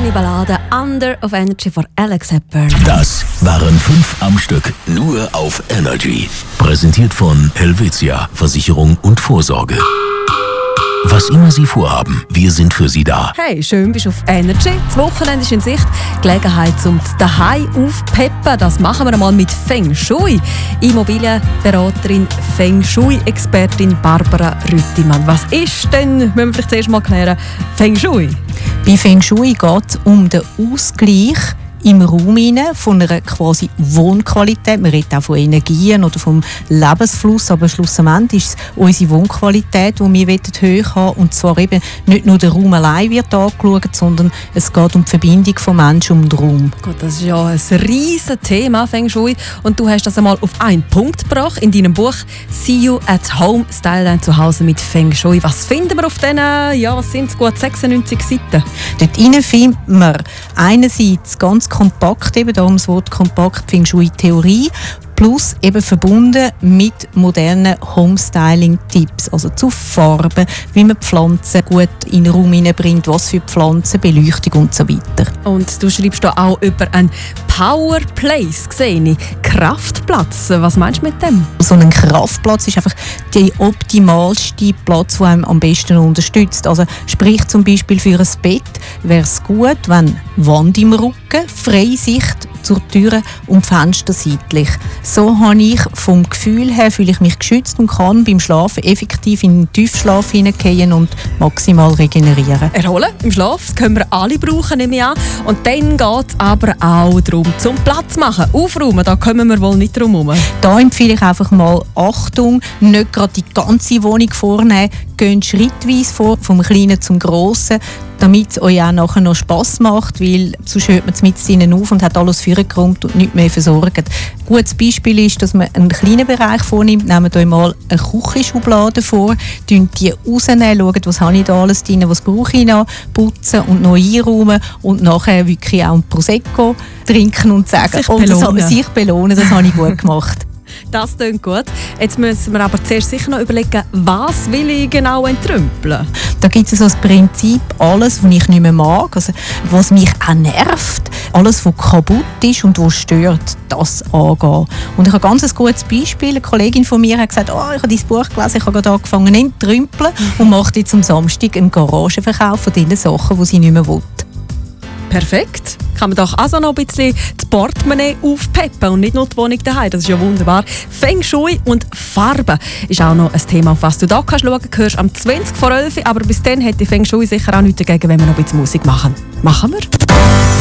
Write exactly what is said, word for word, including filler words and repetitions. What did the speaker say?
schöne Ballade «Under of Energy» von Alex Hepburn. Das waren fünf am Stück, nur auf Energy. Präsentiert von Helvetia, Versicherung und Vorsorge. Was immer Sie vorhaben, wir sind für Sie da. Hey, schön bist du auf Energy. Das Wochenende ist in Sicht. Gelegenheit zum daheim aufpeppen. Das machen wir einmal mit Feng Shui. Immobilienberaterin, Feng Shui-Expertin Barbara Rüttimann. Was ist denn, müssen wir vielleicht zuerst mal klären, Feng Shui? Bei Feng Shui geht es um den Ausgleich im Raum hinein, von einer quasi Wohnqualität. Man redet auch von Energien oder vom Lebensfluss, aber schlussendlich ist es unsere Wohnqualität, die wir hoch haben wollen. Und zwar eben nicht nur der Raum allein wird angeschaut, sondern es geht um die Verbindung von Menschen und Raum. Gut, das ist ja ein riesen Thema, Feng Shui. Und du hast das einmal auf einen Punkt gebracht in deinem Buch «See You at Home – Style dein Zuhause mit Feng Shui». Was finden wir auf diesen, ja, was sind es, gut sechsundneunzig Seiten? Dort hinein findet man einerseits ganz kompakt, eben darum das Wort kompakt, Feng Shui Theorie, plus eben verbunden mit modernen Homestyling-Tipps, also zu Farben, wie man Pflanzen gut in den Raum hineinbringt, was für Pflanzen, Beleuchtung und so weiter. Und du schreibst da auch über einen Power Place, sehe ich. Kraftplatz, was meinst du mit dem? So ein Kraftplatz ist einfach der optimalste Platz, der einem am besten unterstützt. Also sprich zum Beispiel für ein Bett wäre es gut, wenn Wand im Rücken, freie Sicht zur Tür und Fenster seitlich. So habe ich vom Gefühl her, fühle ich mich geschützt und kann beim Schlafen effektiv in den Tiefschlaf hineingehen und maximal regenerieren. Erholen im Schlaf, das können wir alle brauchen, nehme ich an. Und dann geht es aber auch darum, zum Platz machen, aufräumen, da kommen wir wohl nicht drum herum. Da empfehle ich einfach mal Achtung, nicht gerade die ganze Wohnung vornehmen, gehen schrittweise vor, vom Kleinen zum Grossen, damit es euch auch nachher noch Spass macht, weil sonst hört man es mit ihnen auf und hat alles vorgeräumt und nichts mehr versorgt. Ein gutes Beispiel ist, dass man einen kleinen Bereich vornimmt, nehmt euch mal eine Küchenschublade vor, die rausnehmen, schaut, was habe ich da alles drin, was brauche ich noch, putzen und noch einräumen und nachher wirklich auch ein Prosecco trinken und sagen, sich oh, belohnen. Das, sich belohnen, das habe ich gut gemacht. Das klingt gut. Jetzt müssen wir aber zuerst sicher noch überlegen, was will ich genau entrümpeln? Da gibt es so das Prinzip, alles, was ich nicht mehr mag, also was mich auch nervt, alles, was kaputt ist und was stört, das angehen. Und ich habe ganz ein gutes Beispiel. Eine Kollegin von mir hat gesagt, oh, ich habe dein Buch gelesen, ich habe gerade angefangen zu entrümpeln und macht jetzt am Samstag einen Garagenverkauf von den Sachen, die sie nicht mehr will. Perfekt. Kann man doch also noch ein bisschen das Portemonnaie aufpeppen und nicht nur die Wohnung daheim. Das ist ja wunderbar. Feng Shui und Farben ist auch noch ein Thema, auf was du da kannst schauen. Du hörst am zwanzig vor elf, aber bis dann hätte Feng Shui sicher auch nichts dagegen, wenn wir noch ein bisschen Musik machen. Machen wir?